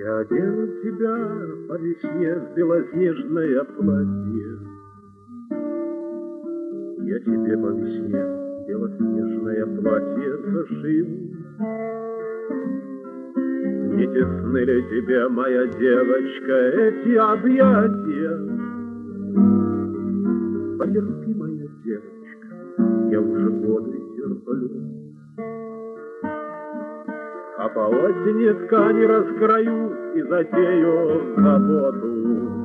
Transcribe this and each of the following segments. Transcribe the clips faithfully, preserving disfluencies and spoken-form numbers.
Я одену тебя по весне в белоснежное платье. Я тебе по весне белоснежное платье зашил. Не тесны ли тебе, моя девочка, эти объятия? Потерпи, моя девочка, я уже годы терплю. А по осени ткани раскрою и затею заботу,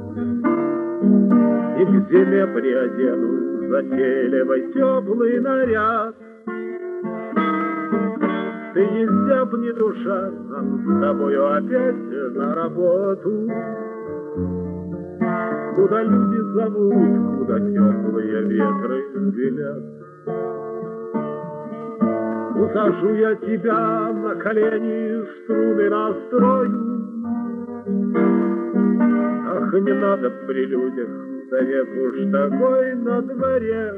и к зиме приодену затейливый теплый наряд. Ты не зябни, душа, нам с тобою опять на работу, куда люди зовут, куда теплые ветры велят. Усажу я тебя на колени, струны настрою. Ах, не надо при людях, совет уж такой на дворе.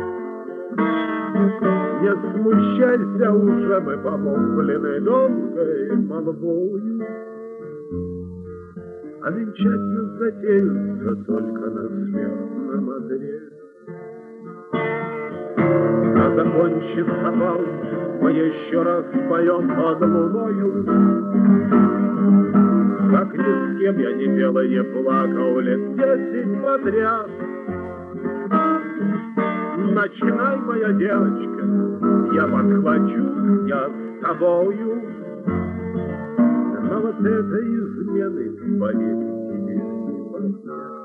Не смущайся, уже мы помолвлены долгой молвою, а венчать нас затеются только на смертном одре. А закончится бал, мы еще раз поем под луною. Как ни с кем я не пел и не плакал лет десять подряд. Начинай, моя девочка, я подхвачу, я с тобою. Но вот этой измены, поверь, тебе не понять.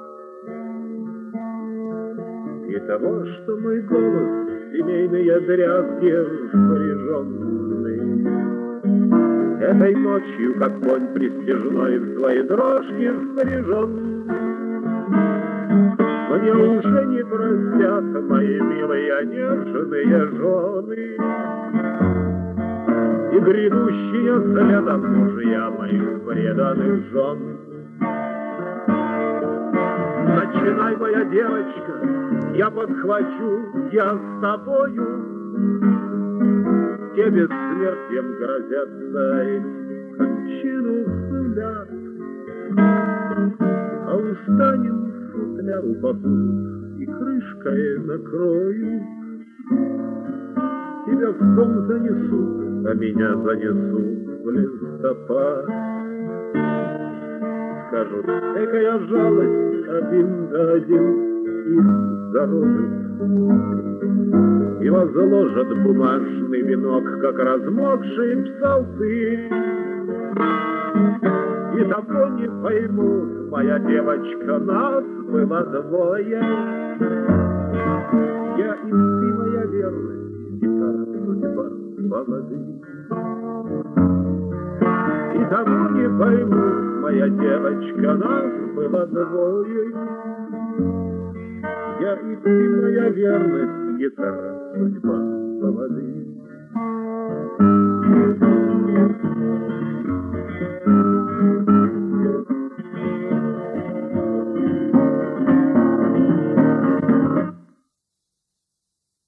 И того, что мой голос семейные дрязги впряженный, этой ночью, как конь пристяжной, в твои дрожки впряжен. Мне уже не простят мои милые нежные жены и грядущие следом мужья моих преданных жен. Начинай, моя девочка, я подхвачу, я с тобою. Тебе смертью грозятся эти кончину сулят, а устанем футляру попут и крышкой накроют. Тебя в дом занесут, а меня занесут в листопад. Скажут, экая жалость, один да один их зарубят. И возложат бумажный венок, как размокший псалтырь. И того не поймут, моя девочка, нас было двое. Я и ты, моя верность, и та судьба молодых. И того не поймут, моя девочка, нас было двое. Я и ты, моя верность, гитара, судьба молодых.